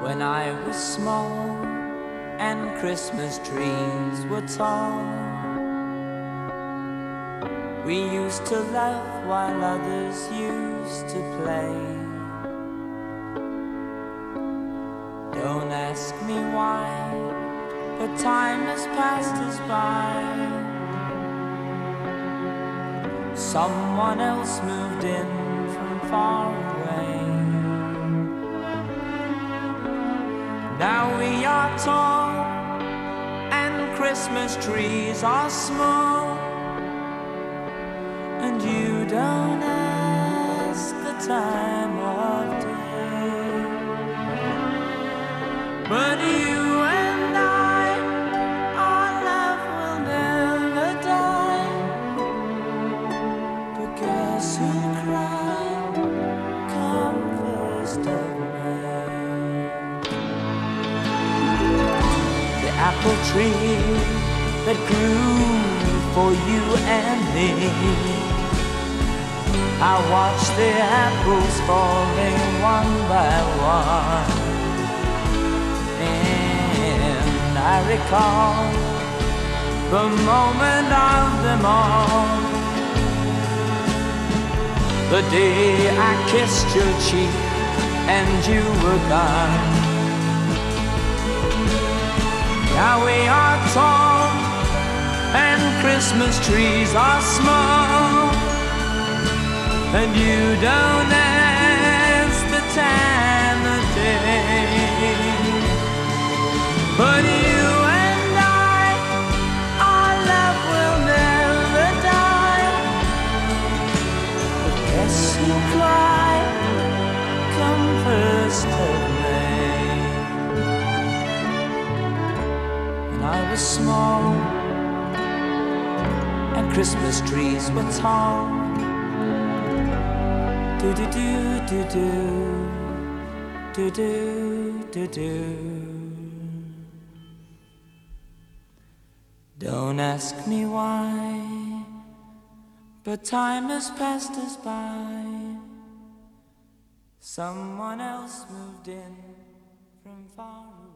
When I was small and Christmas trees were tall, we used to laugh while others used to play. Don't ask me why, but time has passed us by. Someone else moved in from far away. Now we are tall and Christmas trees are small, and you don't ask the time of day. But you and I, our love will never die. But guess who cried come first of May? The apple tree that grew for you and me. I watched the apples falling one by one, and I recall the moment of them all, the day I kissed your cheek and you were gone. Now we are tall and Christmas trees are small, and you don't ask the time of day. But you and I, our love will never die. But guess who cried come first of May? When I was small and Christmas trees were tall, do do do do do do do do. Don't ask me why, but time has passed us by. Someone else moved in from far away.